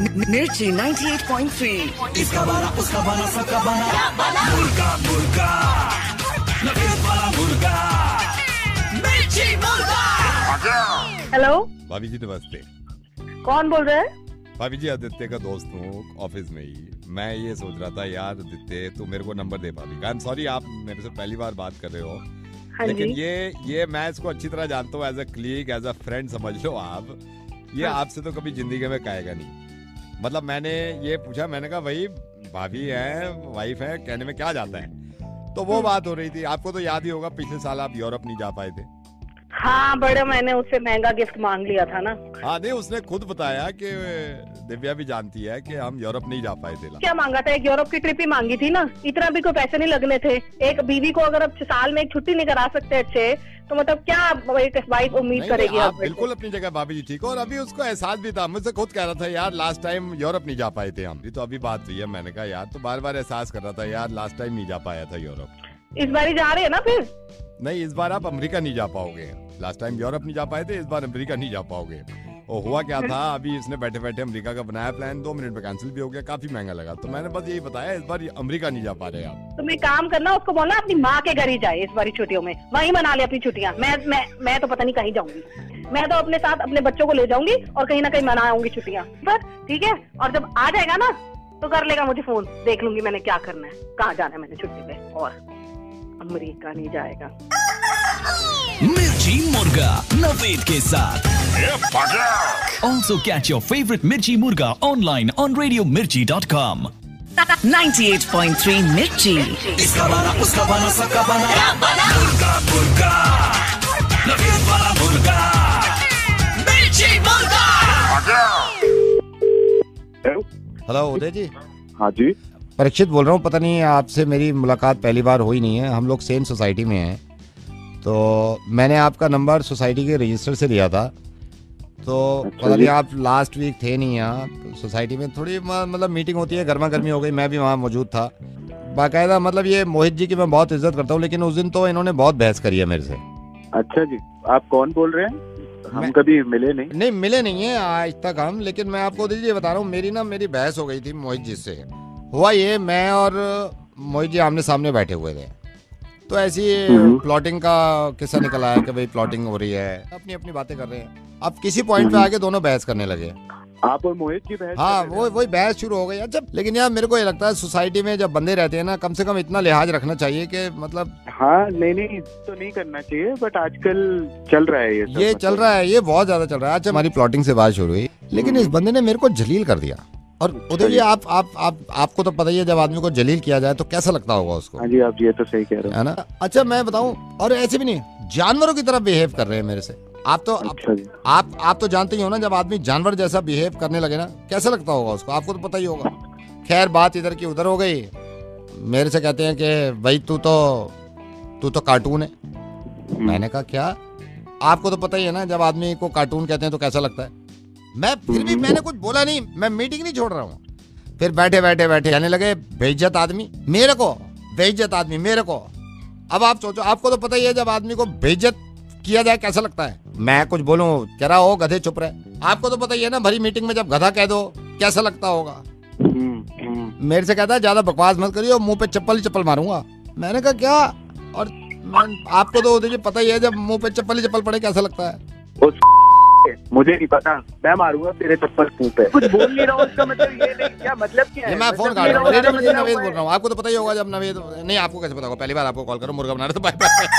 मिर्ची 98.3। इसका बना उसका बना सबका बना मुर्गा मुर्गा नवीद वाला मुर्गा मिर्ची मुर्गा। हेलो भाभी जी नमस्ते। कौन बोल रहे हैं? भाभी जी आदित्य का दोस्त हूँ ऑफिस में ही। मैं ये सोच रहा था यार आदित्य तू मेरे को नंबर दे भाभी का। आई एम सॉरी आप मेरे से पहली बार बात कर रहे हो। हाँ लेकिन जी। ये मैं इसको अच्छी तरह जानता हूँ। As a colleague as a friend समझ लो आप। ये हाँ। आपसे तो कभी जिंदगी में कहेगा नहीं। मतलब मैंने ये पूछा, मैंने कहा भाई भाभी है वाइफ है कहने में क्या जाता है। तो वो बात हो रही थी। आपको तो याद ही होगा पिछले साल आप यूरोप नहीं जा पाए थे। हाँ बड़े मैंने उससे महंगा गिफ्ट मांग लिया था ना। हाँ नहीं उसने खुद बताया कि दिव्या भी जानती है कि हम यूरोप नहीं जा पाए थे। क्या मांगा था? एक यूरोप की ट्रिप ही मांगी थी ना। इतना भी कोई पैसे नहीं लगने थे। एक बीवी को अगर अब साल में एक छुट्टी नहीं करा सकते अच्छे तो मतलब क्या एक वाइफ उम्मीद नहीं, करेगी? आप बिल्कुल अपनी जगह भाभी जी ठीक हो। और अभी उसको एहसास भी था, मुझसे खुद कह रहा था यार लास्ट टाइम यूरोप नहीं जा पाए थे हम। तो अभी बात हुई है, मैंने कहा यार तो बार बार एहसास कर रहा था यार लास्ट टाइम नहीं जा पाया था यूरोप। इस बार ही जा रहे हैं ना फिर? नहीं इस बार आप अमेरिका नहीं जा पाओगे। लास्ट टाइम यूरोप नहीं जा पाए थे, इस बार अमेरिका नहीं जा पाओगे। और हुआ क्या था, अभी इसने बैठे बैठे अमेरिका का बनाया प्लान, 2 मिनट में कैंसिल भी हो गया, काफी महंगा लगा। तो मैंने बस यही बताया इस बार अमेरिका नहीं जा पा रहे आप। तुम एक काम करना, उसको बोलना अपनी माँ के घर ही जाए इस बारी छुट्टियों में, वहीं मना ले अपनी छुट्टियाँ। मैं तो पता नहीं कहीं जाऊंगी। मैं तो अपने साथ अपने बच्चों को ले जाऊंगी और कहीं ना कहीं मनाऊंगी छुट्टियाँ पर। ठीक है, और जब आ जाएगा ना तो कर लेगा मुझे फोन, देख लूंगी मैंने क्या करना है, कहाँ जाना है मैंने छुट्टी पे। और अमेरिका नहीं जाएगा। मिर्ची मुर्गा नवीद के साथ। Also catch your favorite Mirchi Murga online on radiomirchi.com. 98.3 मिर्ची। इसका बना उसका बना सबका बना मुर्गा मुर्गा नवीद वाला मुर्गा मिर्ची मुर्गा। हेलो उदय जी। हाँ जी। परीक्षित बोल रहा हूँ। पता नहीं आपसे मेरी मुलाकात पहली बार हुई नहीं है। हम लोग सेम सोसाइटी में हैं। तो मैंने आपका नंबर सोसाइटी के रजिस्टर से लिया था। तो पता नहीं आप लास्ट वीक थे नहीं यहाँ सोसाइटी में। थोड़ी मतलब मीटिंग होती है, गर्मा गर्मी हो गई, मैं भी वहाँ मौजूद था बाकायदा। मतलब ये मोहित जी की मैं बहुत इज्जत करता हूँ, लेकिन उस दिन तो इन्होंने बहुत बहस करी है मेरे से। अच्छा जी, आप कौन बोल रहे हैं? हम कभी मिले नहीं मिले नहीं है आज तक हम। लेकिन मैं आपको दीजिए बता रहा हूँ, मेरी बहस हो गई थी मोहित जी से। हुआ ये, मैं और मोहित जी आमने सामने बैठे हुए थे। तो ऐसी प्लॉटिंग का किस्सा निकल आया कि भाई प्लॉटिंग हो रही है, अपनी अपनी बातें कर रहे हैं। अब किसी पॉइंट पे आके दोनों बहस करने लगे। आप और मोहित की बहस? हाँ वही बहस शुरू हो गई। अच्छा लेकिन यार मेरे को ये लगता है सोसाइटी में जब बंदे रहते हैं ना, कम से कम इतना लिहाज रखना चाहिए कि मतलब। हाँ नहीं तो नहीं करना चाहिए, बट आजकल चल रहा है ये चल रहा है, ये बहुत ज्यादा चल रहा है। अच्छा हमारी प्लॉटिंग से बात शुरू हुई, लेकिन इस बंदे ने मेरे को जलील कर दिया। और उदय जी आपको तो पता ही है जब आदमी को जलील किया जाए तो कैसा लगता होगा उसको। हाँ जी, आप ये तो सही कह रहे हो, है ना। अच्छा मैं बताऊं, और ऐसे भी नहीं, जानवरों की तरह बिहेव कर रहे हैं मेरे से। आप तो आप तो जानते ही हो ना, जब आदमी जानवर जैसा बिहेव करने लगे ना कैसा लगता होगा उसको, आपको तो पता ही होगा। खैर बात इधर की उधर हो गई। मेरे से कहते हैं कि भाई तू तो कार्टून है। मैंने कहा क्या? आपको तो पता ही है ना जब आदमी को कार्टून कहते हैं तो कैसा लगता है। मैं फिर भी मैंने कुछ बोला नहीं, मैं मीटिंग नहीं छोड़ रहा हूँ। फिर बैठे कहने लगे बेइज्जत आदमी मेरे को, बेइज्जत आदमी मेरे को। अब आप सोचो, आपको तो पता ही है जब आदमी को बेइज्जत किया जाए कैसा लगता है। मैं कुछ बोलूं कह रहा हो गधे चुप रहे। आपको तो पता ही है ना भरी मीटिंग में जब गधा कह दो कैसा लगता होगा। मेरे से कहता है ज्यादा बकवास मत करिए, मुंह पे चप्पल मारूंगा। मैंने कहा क्या? और आपको तो देखिए पता ही है जब मुंह पे चप्पल पड़े कैसा लगता है। मुझे नहीं पता, मैं मारूंगा तेरे चप्पल मुंह पे। कुछ बोल नहीं रहा हूँ, उसका मतलब ये नहीं, क्या मतलब क्या है? मैं फोन काट रहा हूँ, नवेद बोल रहा हूँ। आपको तो पता ही होगा जब नवेद नहीं, आपको कैसे पता होगा, पहली बार आपको कॉल करो, मुर्गा बना रहे तो बाय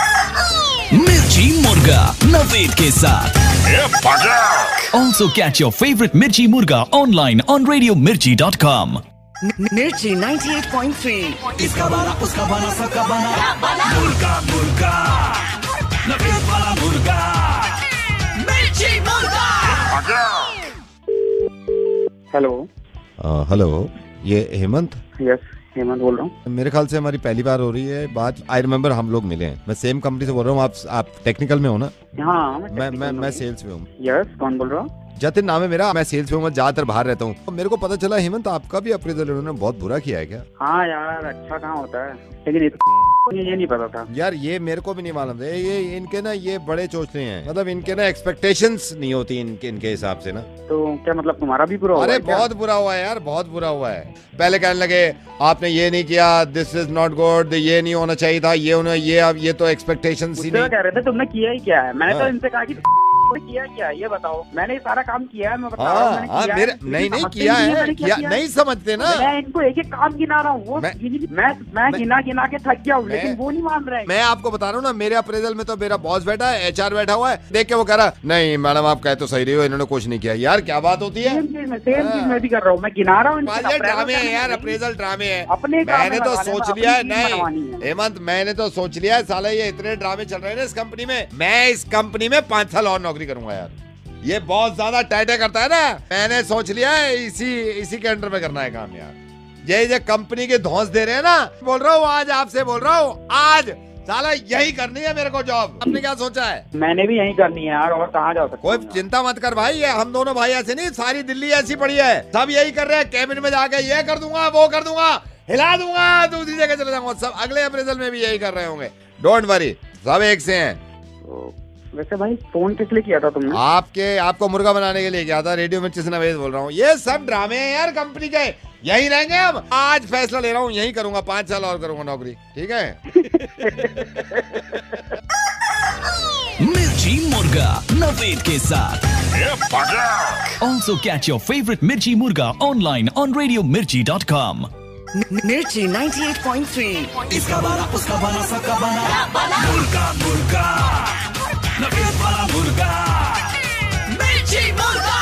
बाय। मिर्ची मुर्गा नवीद के साथ। Also catch your favorite Mirchi Murga online on radiomirchi.com. मिर्ची 98.3। इसका बना उसका बना सबका बना मुर्गा मुर्गा नवीद वाला मुर्गा मिर्ची मुर्गा। हेलो ये हेमंत? यस हेमंत बोल रहा हूँ। मेरे ख्याल से हमारी पहली बार हो रही है बात। आई रिमेम्बर हम लोग मिले हैं। मैं सेम कंपनी से बोल रहा हूँ। आप टेक्निकल में हो ना? हाँ मैं सेल्स में हूँ। यस, कौन बोल रहा हूँ? जतिन नाम है मेरा, मैं सेल्स में हूँ, मैं ज्यादातर बाहर रहता हूँ। तो मेरे को पता चला हेमंत आपका भी अप्रेजल उन्होंने बहुत बुरा किया है क्या? हाँ यार, अच्छा कहाँ होता है, लेकिन ये नहीं पता था यार, ये मेरे को भी नहीं मालूम था। ये इनके ना ये बड़े चोचले हैं, मतलब इनके ना एक्सपेक्टेशंस नहीं होती इनके हिसाब से ना। तो क्या मतलब तुम्हारा भी बुरा हुआ? अरे है क्या? बहुत बुरा हुआ है यार, बहुत बुरा हुआ है। पहले कहने लगे आपने ये नहीं किया, दिस इज नॉट गुड, ये नहीं होना चाहिए था, ये होना, ये अब ये तो एक्सपेक्टेशंस ही मुझसे नहीं। कह रहे थे तुमने किया ही क्या है। मैंने तो हाँ। इनसे कहा कि किया क्या है ये बताओ। मैंने सारा काम किया है, मैं बता रहा हूँ हाँ मैंने हाँ, किया मेरे है। नहीं समझते किया नहीं है, मैंने क्या किया किया नहीं समझते ना। मैं इनको एक एक काम गिना रहा हूँ, वो मैं गिना के थक गया हूँ, लेकिन वो नहीं मान रहे। मैं आपको बता रहा हूँ ना, मेरे अप्रेजल में तो मेरा बॉस बैठा है, HR बैठा हुआ है, देख के वो कह रहा नहीं मैडम आप कह तो सही रही हो, इन्होंने कुछ नहीं किया। यार क्या बात होती है? सेम चीज मैं भी कर रहा हूँ, मैं गिना रहा हूँ। ये ड्रामे है यार, अप्रेजल ड्रामे है। अपने मैंने तो सोच लिया है, नहीं नहीं हेमंत, मैंने तो सोच लिया है, साला ये इतने ड्रामे चल रहे हैं ना इस कंपनी में, मैं इस कंपनी में 5 साल और नौकरी करूंगा यार। ये बहुत ज्यादा टाइटे करता है ना, मैंने सोच लिया है इसी के अंडर में करना है काम यार। ये कंपनी के धौंस दे रहे हैं ना, बोल रहा हूँ आज आपसे बोल रहा हूँ, आज साला यही करनी है मेरे को जॉब। आपने क्या सोचा है? मैंने भी यही करनी है यार, और कहाँ जा सकते कोई चिंता मत कर भाई, ये हम दोनों भाई ऐसे नहीं, सारी दिल्ली ऐसी पड़ी है, सब यही कर रहे हैं। कैबिन में जाके ये कर दूंगा, वो कर दूंगा, हिला दूंगा, दूसरी जगह चले जाऊंगा। सब अगले अप्रेजल में भी यही कर रहे होंगे, डोंट वरी, सब एक से हैं। वैसे भाई फोन किस लिए किया था तुमने? आपको मुर्गा बनाने के लिए किया था। रेडियो मिर्ची से नवेद बोल रहा हूँ। ये सब ड्रामे हैं यार कंपनी के, यही रहेंगे हम। आज फैसला ले रहा हूँ, यही करूंगा, 5 साल और करूंगा नौकरी, ठीक है? मिर्ची मुर्गा नवेद के साथ। ऑल्सो कैच योर फेवरेट मिर्ची मुर्गा ऑनलाइन ऑन radiomirchi.com। मिर्ची 98.3। इसका बना उसका बना सबका बना मुर्गा मुर्गा नवेद वाला मुर्गा Mirchi Murga.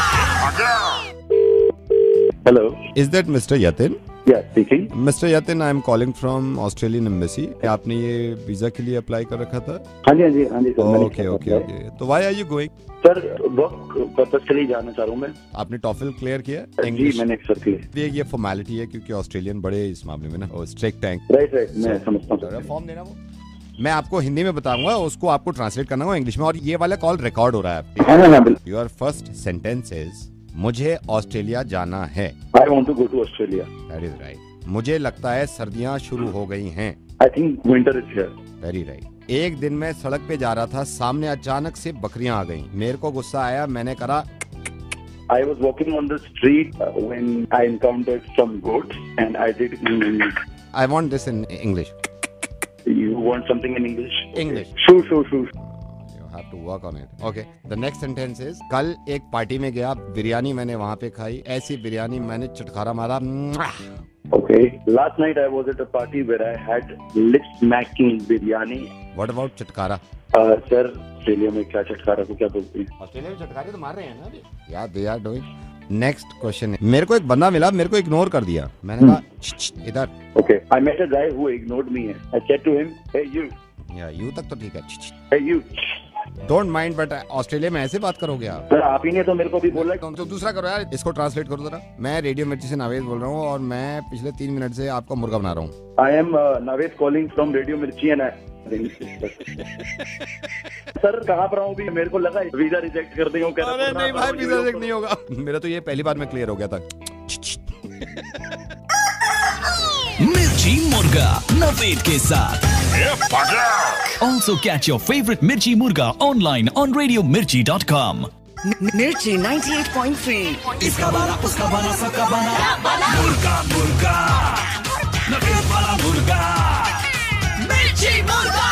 Hello, is that mister Yatin? Yes speaking. Mister Yatin, I am calling from Australian embassy. आपने ये वीजा के लिए अप्लाई कर रखा था? हाँ जी सर। ओके ओके ओके, तो why are you going? Sir work purpose के लिए जाना चाह रहा हूँ मैं। आपने टॉफिल क्लियर किया? जी मैंने सर क्लियर। ये फॉर्मेलिटी है क्योंकि ऑस्ट्रेलियन बड़े इस मामले में ना स्ट्रिक्ट हैं। राइट मैं समझता हूँ। फॉर्म देना वो मैं आपको हिंदी में बताऊंगा, उसको आपको ट्रांसलेट करना होगा इंग्लिश में, और ये वाला कॉल रिकॉर्ड हो रहा है। योर फर्स्ट सेंटेंस इज मुझे ऑस्ट्रेलिया जाना है। I want to go to Australia. That is right. मुझे लगता है सर्दियां शुरू हो गई हैं। I think winter is here. Very right. एक दिन मैं सड़क पे जा रहा था, सामने अचानक से बकरियां आ गईं। मेरे को गुस्सा आया, मैंने करा I was walking on the street when I encountered some goats and I did. I want this in English. You want something in English? English. Sure. You have to work on it. Okay. The next sentence is कल एक party में गया, बिरयानी मैंने वहाँ पे खाई, ऐसी बिरयानी मैंने चटखारा मारा। Okay. Last night I was at a party where I had lip-smacking biryani. What about चटकारा? सर ऑस्ट्रेलिया में क्या चटकारा को क्या बोलते हैं? ऑस्ट्रेलिया में चटकारे तो मार रहे हैं ना अभी। यार they are doing. Next question है, मेरे को एक बंदा मिला, मेरे को इग्नोर कर दिया। मैंने कहा इधर। Okay. I met a guy who ignored me. I said to him, "Hey you." या यू तक तो ठीक है। Hey you. Don't mind, but Australia में ऐसे बात करोगे आप? सर आप ही ने तो मेरे को भी बोला। तो दूसरा करो यार, इसको ट्रांसलेट करो जरा। मैं रेडियो मिर्ची से नावेद बोल रहा हूँ और मैं पिछले 3 मिनट से आपका मुर्गा बना रहा हूँ। I am Naved calling from Radio Mirchi and I. Sir कहाँ पर हूँ भी? मेरे को लगा वीजा रिजेक्ट कर देंगे। अरे नहीं भाई, वीजा रिजेक्ट नहीं होगा। मेरा तो ये पहली बार में क्लियर हो गया था। मिर्ची मुर्गा नवेद के साथ। ऑल्सो कैच योर फेवरेट मिर्ची मुर्गा ऑनलाइन ऑन radiomirchi.com। मिर्ची 98.3। इसका बना उसका बना सबका बना मुर्गा मुर्गा नवेद वाला मुर्गा Mirchi Murga.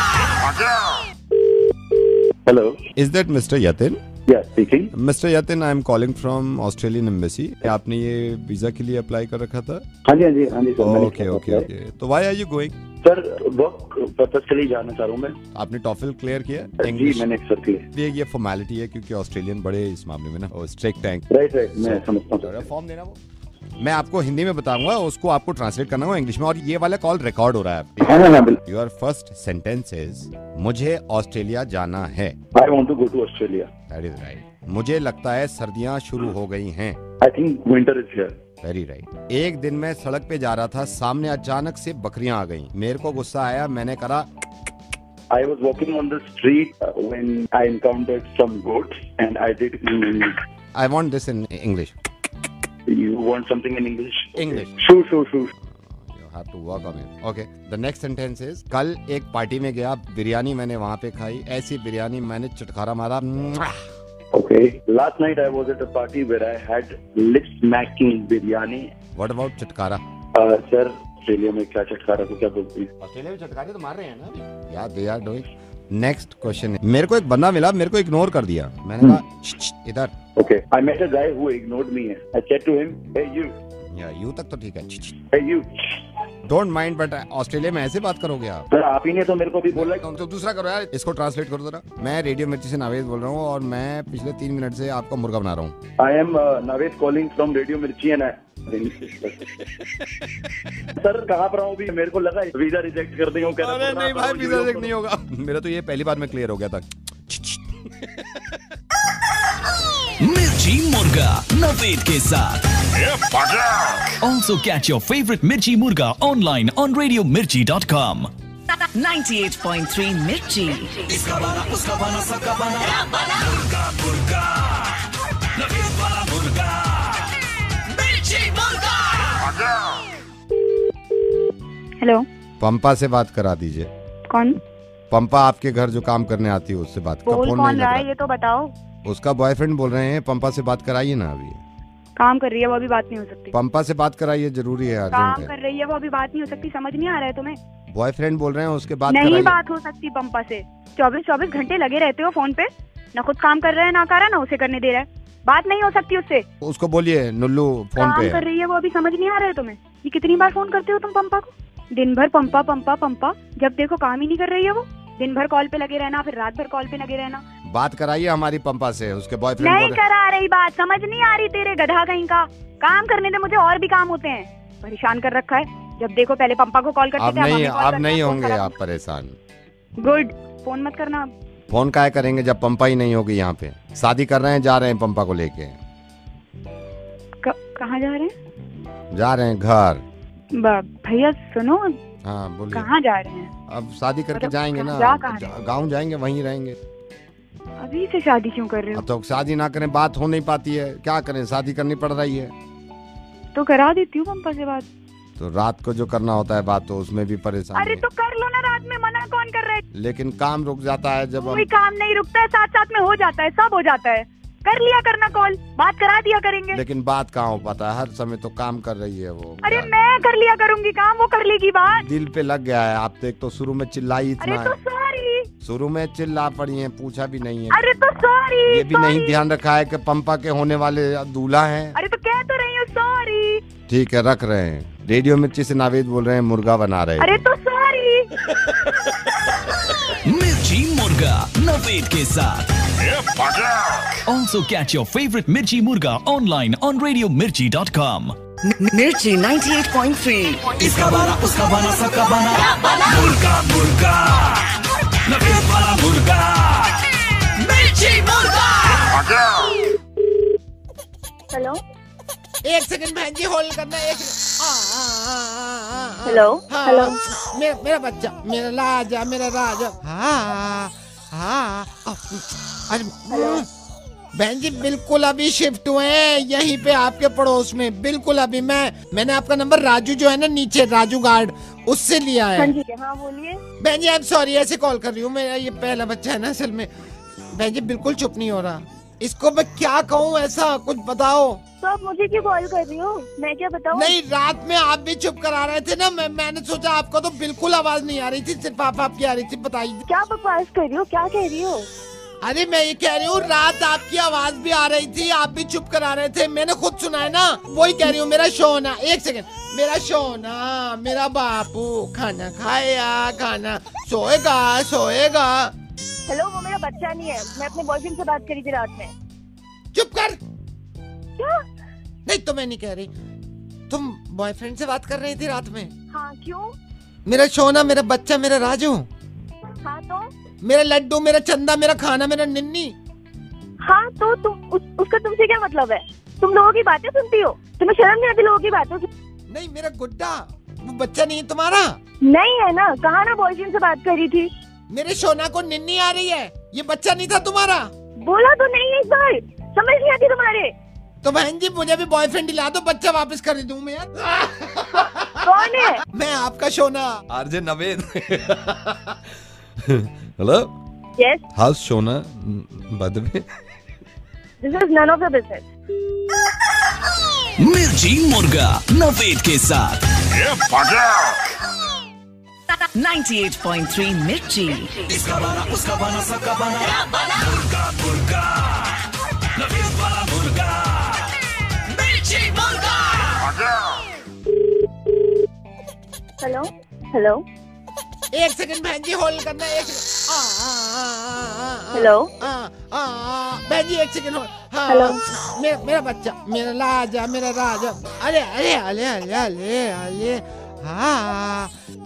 Hello, is that mister Yatin? Yeah speaking. Mister Yatin, I am calling from Australian embassy. आपने ये वीजा के लिए अप्लाई कर रखा था? हाँ जी सर। ओके ओके ओके, तो why are you going? Sir work purpose के लिए जाना चाह रहा हूँ मैं। आपने टॉफिल क्लियर किया? जी मैंने सर क्लियर। ये फॉर्मेलिटी है क्योंकि ऑस्ट्रेलियन बड़े इस मामले में ना स्ट्रिक्ट हैं। राइट मैं समझता हूँ। फॉर्म देना वो मैं आपको हिंदी में बताऊंगा, उसको आपको ट्रांसलेट करना होगा इंग्लिश में, और ये वाला कॉल रिकॉर्ड हो रहा है। योर फर्स्ट सेंटेंस इज मुझे ऑस्ट्रेलिया जाना है। I want to go to Australia. That is right. मुझे लगता है सर्दियां शुरू हो गई हैं। I think winter is here. Very right. एक दिन मैं सड़क पे जा रहा था, सामने अचानक से बकरियां आ गईं। मेरे को गुस्सा आया, मैंने करा I was walking on the street when I encountered some goats and I did. I want this in English. You want something in English? English. Sure. You have to work on it. Okay, the next sentence is कल एक party में गया, बिरयानी मैंने वहाँ पे खाई, ऐसी बिरयानी मैंने चटखारा मारा। Okay. Last night I was at a party where I had lip-smacking biryani. What about चटखारा? Sir, ऑस्ट्रेलिया में क्या चटखारा को क्या बोलते हैं? ऑस्ट्रेलिया में चटखारे तो मार रहे हैं ना यार, they are doing. Next question है, मेरे को एक बंदा मिला, मेरे को इग्नोर कर दिया, मैंने कहा इधर। Okay, I met a guy who ignored me. I said to him, "Hey you." या यू तक तो ठीक है। Hey you. Don't mind, but Australia में ऐसे बात करोगे आप? सर आप ही ने तो मेरे को भी बोला। तो दूसरा करो यार, इसको ट्रांसलेट करो जरा। मैं रेडियो मिर्ची से नावेद बोल रहा हूँ और मैं पिछले 3 मिनट से आपका मुर्गा बना रहा हूँ। I am Naveed calling from Radio Mirchi and I. Sir कहाँ पर हूँ अभी? मेरे को लगा वीजा रिजेक्ट कर देंगे। अरे नहीं भाई, वीजा रिजेक्ट नहीं होगा। मेरा तो ये पहली बार में क्लियर हो गया था। मिर्ची मुर्गा नवेद के साथ। Also catch your favorite Mirchi Murga online on RadioMirchi.com. 98.3 Mirchi. इसका बना उसका बना सबका बना मुर्गा मुर्गा नवीद वाला मुर्गा मिर्ची मुर्गा। हेलो, पंपा से बात करा दीजिए। कौन? पंपा आपके घर जो काम करने आती है उससे बात कर। बोल फोन कौन नहीं रहा लग है ये तो बताओ। रहा। उसका बॉयफ्रेंड बोल रहे हैं, पंपा से बात कराइए ना। अभी काम कर रही है वो, अभी बात नहीं हो सकती। पंपा से बात कराइए, जरूरी है, काम अर्जेंट कर है। रही है वो, अभी बात नहीं हो सकती। समझ नहीं आ रहा है तुम्हें? बॉयफ्रेंड बोल रहे हैं, उसके बात नहीं कराइए। बात हो सकती पंपा से। 24 घंटे लगे रहते हो फोन पे, ना खुद काम कर रहा है, ना कर रहा है, ना उसे करने दे रहा है। बात नहीं हो सकती उससे। उसको बोलिए नुल्लू फोन काम पे कर रही है वो, अभी समझ नहीं आ रहा है तुम्हें? ये कितनी बार फोन करते हो तुम पंपा को? दिन भर पंपा पंपा पंपा, जब देखो काम ही नहीं कर रही है वो। दिन भर कॉल पे लगे रहना, फिर रात भर कॉल पे लगे रहना। बात कराइए हमारी पंपा से। उसके बॉयफ्रेंड नहीं बोल करा रही बात, समझ नहीं आ रही तेरे गधा कहीं का। काम करने दे मुझे, और भी काम होते हैं। परेशान कर रखा है, जब देखो पहले पंपा को कॉल करते अब थे, नहीं, हमें कॉल अब नहीं करते हैं, होंगे फोन आप परेशान। गुड, फोन मत करना अब। फोन काहे करेंगे जब पंपा ही नहीं होगी यहाँ पे? शादी कर रहे हैं, जा रहे हैं पंपा को लेके। कहाँ जा रहे हैं? जा रहे हैं घर। भैया सुनो। हाँ बोलिए। कहाँ जा रहे हैं? अब शादी करके मतलब जाएंगे ना, कहाँ रहे हैं? गाँव जाएंगे, वहीं रहेंगे। अभी से शादी क्यों कर रहे हो? अब तो शादी ना करें, बात हो नहीं पाती है, क्या करें, शादी करनी पड़ रही है। तो करा देती हूँ पंपा से बात। तो रात को जो करना होता है बात, तो उसमें भी परेशानी अरे है। तो कर लो ना रात में, मना कौन कर रहा है? लेकिन काम रुक जाता है जब कोई काम नहीं रुकता है, साथ साथ में हो जाता है, सब हो जाता है। कर लिया करना कॉल, बात करा दिया करेंगे। लेकिन बात कहाँ हो पाता है, हर समय तो काम कर रही है वो। अरे मैं कर लिया करूंगी काम, वो कर लेगी बात। दिल पे लग गया है। आप देख तो शुरू में चिल्लाई अरे इतना तो है, सॉरी। शुरू में चिल्ला पड़ी है, पूछा भी नहीं है। अरे तो सॉरी। ये भी नहीं ध्यान रखा है कि पंपा के होने वाले दूल्हा हैं। अरे तो कह तो रही हूँ सॉरी। ठीक है, रख रहे हैं। रेडियो मिर्ची से नावेद बोल रहे हैं, मुर्गा बना रहे हैं। अरे तो सॉरी। मिर्ची मुर्गा नवेद के साथ। Also catch your favorite Mirchi Murga online on RadioMirchi.com. Mirchi 98.3. इसका बना उसका बना सबका बना मुर्गा मुर्गा नवीद वाला मुर्गा मिर्ची मुर्गा। हेलो, एक सेकंड बहन जी, होल्ड करना। एक हेलो, हेलो। मेरा बच्चा, मेरा राजा, मेरा राजा। हाँ हाँ। अरे बहन जी, बिल्कुल अभी शिफ्ट हुए हैं यहीं पे आपके पड़ोस में। बिल्कुल अभी मैंने आपका नंबर राजू जो है ना नीचे, राजू गार्ड, उससे लिया है। हाँ जी, हाँ बोलिए। बहन जी आई एम सॉरी, ऐसे कॉल कर रही हूँ। मेरा ये पहला बच्चा है ना असल में। बहन जी बिल्कुल चुप नहीं हो रहा, इसको मैं क्या कहूँ, ऐसा कुछ बताओ। तो आप मुझे क्यों कॉल कर रही हो? मैं क्या बताऊँ? नहीं, रात में आप भी चुप करा रहे थे ना, मैंने सोचा आपको तो बिल्कुल आवाज नहीं आ रही थी, सिर्फ आपकी आ रही थी। बताइए क्या बकवास कर रही हो, क्या कह रही हो? अरे मैं ये कह रही हूँ, रात आपकी आवाज भी आ रही थी, आप भी चुप करा रहे थे, मैंने खुद सुना है ना। वही कह रही हूँ, मेरा शोना। एक सेकंड, मेरा शोना, मेरा बापू खाना खाया, खाना सोएगा सोएगा। हेलो, वो मेरा बच्चा नहीं है, मैं अपने बॉयफ्रेंड से बात करी थी रात में। चुप कर। क्या? नहीं तो मैं नहीं कह रही, तुम बॉयफ्रेंड से बात कर रही थी रात में? हाँ, क्यों? मेरा सोना, मेरा बच्चा, मेरा राजू, हाँ तो? मेरा लड्डू, मेरा चंदा, मेरा खाना, मेरा निन्नी। हाँ तो उसका तुमसे क्या मतलब है? तुम लोगों की बातें सुनती हो, तुम्हें शर्म नहीं आती लोगों की बातों से? नहीं, मेरा गुड्डा, वो बच्चा नहीं है तुम्हारा? नहीं है ना, कहा ना बॉयफ्रेंड से बात करी थी। मेरे सोना को निन्नी आ रही है, ये बच्चा नहीं था तुम्हारा? बोला तो नहीं है, इस बार समझ नहीं आती तुम्हारे। तो बहन जी मुझे भी बॉयफ्रेंड दिला दो, बच्चा वापस कर दूं मैं यार। कौन है? मैं आपका शोना RJ Naved. Hello, yes, how शोना by the way? This is none of your business. Mirchi Murga Naved के साथ 98.3 मिर्ची। इसका बना उसका बना सबका बना मुर्गा मुर्गा नवेद वाला मुर्गा मिर्ची मुर्गा। हेलो हेलो एक सेकंड बहन जी होल्ड करना, एक हेलो बहन जी एक सेकंड होल्ड। हेलो। मेरा बच्चा, मेरा राजा, मेरा राजा। अरे अरे अरे अरे अरे अरे हाँ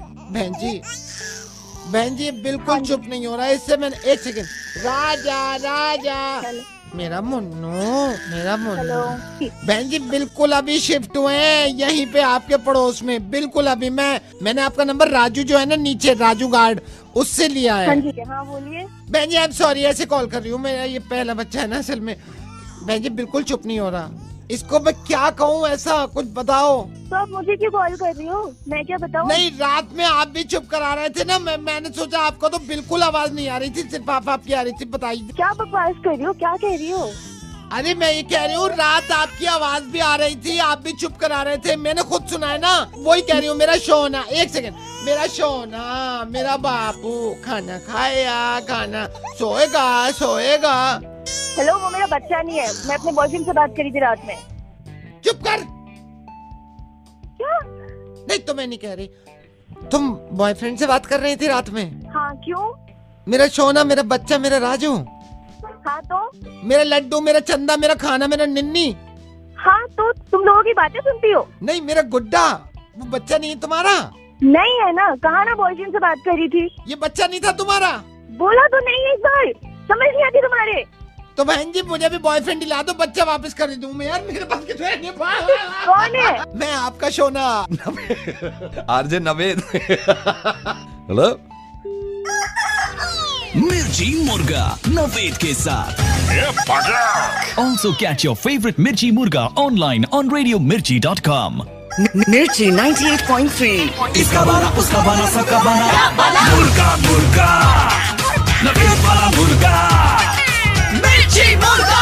बहन जी बिल्कुल चुप नहीं हो रहा है इससे। मैंने एक सेकंड, राजा राजा मेरा मुन्नू, मेरा मुन्नू। बहन जी बिल्कुल अभी शिफ्ट हुए हैं यहीं पे आपके पड़ोस में, बिल्कुल अभी। मैंने आपका नंबर राजू जो है ना नीचे, राजू गार्ड, उससे लिया है। हाँ बोलिए। बहन जी आई एम सॉरी, ऐसे कॉल कर रही हूँ, मेरा ये पहला बच्चा है ना असल में। बहन जी बिल्कुल चुप नहीं हो रहा, इसको मैं क्या कहूँ, ऐसा कुछ बताओ। तो आप मुझे क्यों कॉल कर रही हो? मैं क्या बताऊँ? नहीं, रात में आप भी चुप करा रहे थे ना, मैंने सोचा आपको तो बिल्कुल आवाज नहीं आ रही थी, सिर्फ आप आपकी आ रही थी। बताइए क्या बकवास कर रही हो, क्या कह रही हो? अरे मैं ये कह रही हूँ रात आपकी आवाज भी आ रही थी, आप भी चुप करा रहे थे, मैंने खुद सुना है ना, वही कह रही हूँ। मेरा शोना, एक सेकंड, मेरा शोना, मेरा बाबू, खाना खाया, खाना सोएगा सोएगा। हेलो, वो मेरा बच्चा नहीं है, मैं अपने बॉयफ्रेंड से बात करी थी रात में। चुप कर। क्या? नहीं तो मैं नहीं कह रही, तुम बॉयफ्रेंड से बात कर रही थी रात में? हाँ, क्यों? मेरा सोना, मेरा बच्चा, मेरा राजू। हाँ तो? मेरा लड्डू, मेरा चंदा, मेरा खाना, मेरा निन्नी। हाँ तो तुम लोगों की बातें सुनती हो? नहीं, मेरा गुड्डा, वो बच्चा नहीं है तुम्हारा? नहीं है ना, कहा ना बॉयफ्रेंड से बात करी थी। ये बच्चा नहीं था तुम्हारा? बोला तो नहीं है, इस बार समझ नहीं आती तुम्हारे। तो बहन जी मुझे भी बॉयफ्रेंड दिला दो, बच्चा वापस कर दूं मैं, यार मेरे पास कितना है? कौन है? मैं आपका शोना आरजे नवेद। हेलो, मिर्ची मुर्गा नवेद के साथ। ऑल्सो कैच योर फेवरेट मिर्ची मुर्गा ऑनलाइन ऑन RadioMirchi.com। मिर्ची 98.3। इसका बना उसका बना सबका बना मुर्गा मुर्गा नवेद वाला मुर्गा मिर्ची मुर्गा।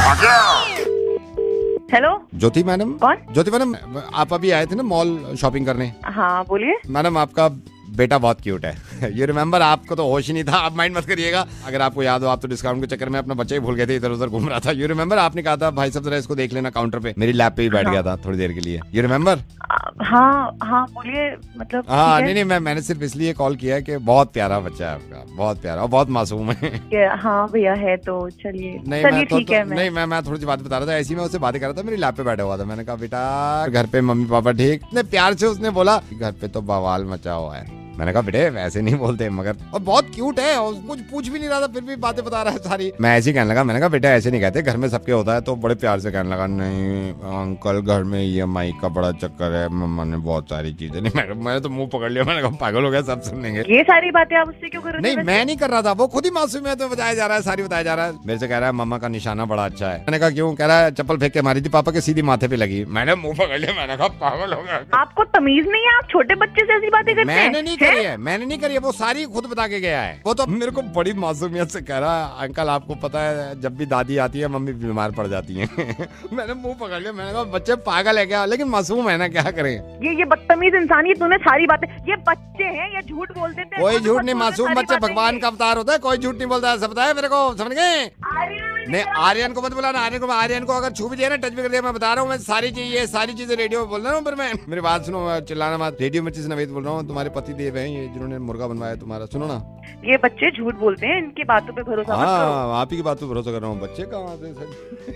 Hello, Jyoti madam. कौन? ज्योति मैडम, आप अभी आए थे ना मॉल शॉपिंग करने? हाँ बोलिए। मैडम आपका बेटा बहुत क्यूट है। ये रिमेम्बर, आपको तो होश ही नहीं था, आप माइंड मत करिएगा। अगर आपको याद हो, आप तो डिस्काउंट के चक्कर में अपना बच्चे ही भूल गए थे, इधर उधर घूम रहा था। यू रिमेम्बर, आपने कहा था भाई साहब जरा इसको देख लेना काउंटर पे, मेरी लैप पे ही बैठ गया था थोड़ी देर के लिए। You remember? हाँ हाँ बोलिए, मतलब हाँ नहीं, मैंने सिर्फ इसलिए कॉल किया है कि बहुत प्यारा बच्चा है आपका, बहुत प्यारा और बहुत मासूम है। हाँ भैया है तो चलिए। नहीं ठीक है। नहीं, मैं थोड़ी सी बात बता रहा था, ऐसी मैं उससे बातें कर रहा था, मेरी लैप पे बैठा हुआ था। मैंने कहा बेटा घर पे मम्मी पापा ठीक? इतने प्यार से उसने बोला घर पे तो बवाल मचा हुआ है। मैंने कहा बेटे वैसे नहीं बोलते, मगर और बहुत क्यूट है और कुछ पूछ भी नहीं रहा था, फिर भी बातें बता रहा है सारी। मैं ऐसे ही कहने लगा, मैंने कहा बेटा ऐसे नहीं कहते, घर में सबके होता है। तो बड़े प्यार से कहने लगा, नहीं अंकल घर में EMI का बड़ा चक्कर है, मम्मा ने बहुत सारी चीजें। नहीं मैंने तो मुंह पकड़ लिया, मैंने कहा पागल हो गया, सब सुन लेंगे। ये सारी बातें आप उससे क्यों कर रहे? नहीं मैं नहीं कर रहा था, वो खुद ही मासूम है तो बताया जा रहा है, सारी बताया जा रहा है। मेरे से कह रहा है मम्मा का निशाना बड़ा अच्छा है। मैंने कहा क्यों? कह रहा है चप्पल फेंक के मारी थी पापा के, सीधी माथे पे लगी। मैंने मुंह पकड़ लिया, मैंने कहा पागल हो गया। आपको तमीज नहीं है, आप छोटे बच्चे से ऐसी बातें करते हैं? मैंने नहीं करी है, मैंने नहीं करी है, वो सारी खुद बता के गया है। वो तो मेरे को बड़ी मासूमियत से कह रहा है अंकल आपको पता है जब भी दादी आती है मम्मी बीमार पड़ जाती है। मैंने मुंह पकड़ लिया, मैंने कहा बच्चे पागल है क्या? लेकिन मासूम है ना, क्या करें। ये बदतमीज इंसान, ये तूने सारी बातें, ये बच्चे हैं, ये झूठ बोल देते हैं। कोई झूठ नहीं, मासूम बच्चे भगवान का अवतार होता है, कोई झूठ नहीं बोलता है, सब बताया मेरे को, समझ गए? नहीं आर्यन को मत बुलाना, आर्यन को अगर छू भी दिया ना, टच भी कर दिया, मैं बता रहा हूँ, मैं सारी चीजें रेडियो बोल रहा हूँ। फिर मैं मेरी बात सुनो, चिल्लाना मत। रेडियो मिर्ची से नवेद बोल रहा हूँ, तुम्हारे पति देव हैं ये जिन्होंने मुर्गा बनवाया तुम्हारा, सुनो ना। ये बच्चे झूठ बोलते हैं, इनकी बातों पे भरोसा मत करो। हाँ आप ही की बात पे भरोसा कर रहा हूँ, बच्चे कहाँ से सर?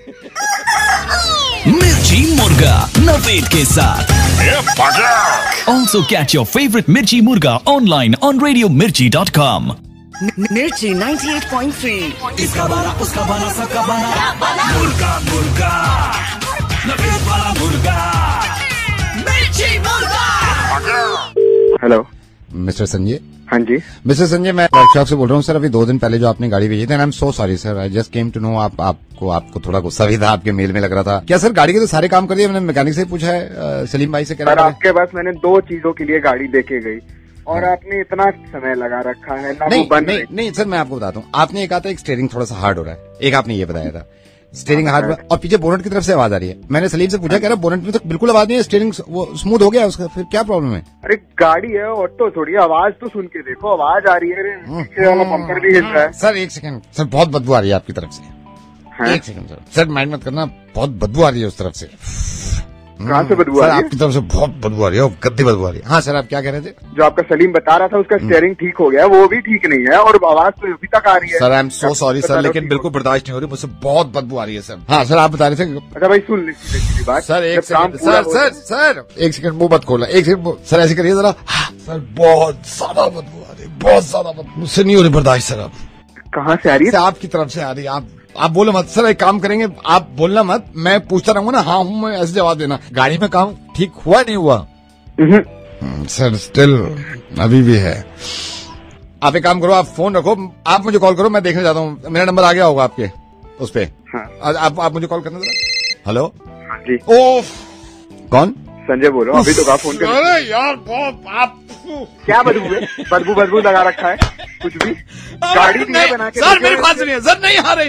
मिर्ची मुर्गा नवेद के साथ। ऑल्सो कैच योर फेवरेट मिर्ची मुर्गा ऑनलाइन ऑन RadioMirchi.com। मिर्ची 98.3। इसका बना उसका बना सबका बना मुर्गा मुर्गा नवेद वाला मुर्गा मिर्ची मुर्गा। Hello mister Sanjay. हाँ जी मिस्टर संजय, मैं वर्कशॉप से बोल रहा हूँ सर। अभी 2 दिन पहले जो आपने गाड़ी भेजी थी, I am so sorry sir, I just came to know आपको थोड़ा गुस्सा भी था, आपके मेल में लग रहा था। क्या सर गाड़ी के तो सारे काम कर दिए? मैंने मैकेनिक से पूछा है, सलीम भाई से कह सर आपके पास मैंने 2 चीजों के लिए गाड़ी देके गई और आपने इतना समय लगा रखा है ना। नहीं सर, मैं आपको बताता हूँ। आपने एक कहा था एक स्टीयरिंग थोड़ा सा हार्ड हो रहा है, एक आपने ये बताया था स्टीयरिंग हार्ड हुआ, और पीछे बोनट की तरफ से आवाज आ रही है। मैंने सलीम से पूछा, कह रहा बोनट में तो बिल्कुल आवाज नहीं है, स्टीयरिंग वो स्मूथ हो गया उसका, फिर क्या प्रॉब्लम है? अरे गाड़ी है ऑटो थोड़ी, आवाज तो सुन के देखो, आवाज आ रही है, पीछे वाला बम्पर भी हिल रहा है। सर 1 सेकंड सर, बहुत बदबू आ रही है आपकी तरफ से। 1 सेकंड सर, माइंड मत करना, बहुत बदबू आ रही है उस तरफ से। कहाँ से बदबू आ रही है? आपकी तरफ से बहुत बदबू आ रही है, गद्दी बदबू आ रही है। हाँ सर, आप क्या कह रहे थे? जो आपका सलीम बता रहा था उसका स्टीयरिंग ठीक हो गया, वो भी ठीक नहीं है और आवाज तो अभी तक आ रही है। Sir I am so sorry sir, लेकिन बिल्कुल बर्दाश्त नहीं हो रही, मुझसे बहुत बदबू आ रही है सर। हाँ सर, आप बता रहे थे। अच्छा भाई सुन लीजिए बात सर, 1 सेकंड सर 1 सेकंड मुंह मत खोलना, 1 सेकंड सर, ऐसे करिए जरा। सर बहुत ज्यादा बदबू आ रही है, बहुत ज्यादा बदबू, मुझसे नहीं हो रही बर्दाश्त सर। अब कहाँ से आ रही है? आपकी तरफ से आ रही है। आप बोलो मत सर, एक काम करेंगे, आप बोलना मत, मैं पूछता रहूंगा ना, हाँ हूँ मैं, ऐसे जवाब देना। गाड़ी में काम ठीक हुआ नहीं हुआ? सर स्टिल अभी भी है। आप एक काम करो, आप फोन रखो, आप मुझे कॉल करो, मैं देखने जाता हूँ। मेरा नंबर आ गया होगा आपके उस पे। आप मुझे कॉल करना जरा। हेलो। हाँ जी। ओफ, कौन? संजय बोल रहा हूँ, अभी तो कहा फोन कर। अरे यार बहुत, आप क्या बदबू लगा रखा है कुछ भी? गाड़ी नहीं बना के सर मेरी बात सुनिए सर, नहीं आ रही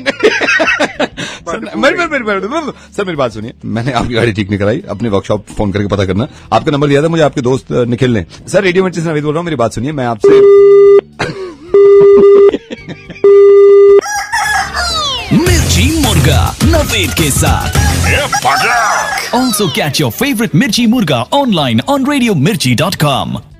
मेरी बात सुनिए, मैंने आपकी गाड़ी ठीक नहीं कराई, अपने वर्कशॉप फोन करके पता करना। आपका नंबर लिया था मुझे आपके दोस्त निखिल ने। सर रेडियो मिर्ची से नवीद बोल रहा हूँ, मेरी बात सुनिए, मैं आपसे मिर्ची मुर्गा नवेद के साथ। Also catch your favorite Mirchi Murga online on RadioMirchi.com.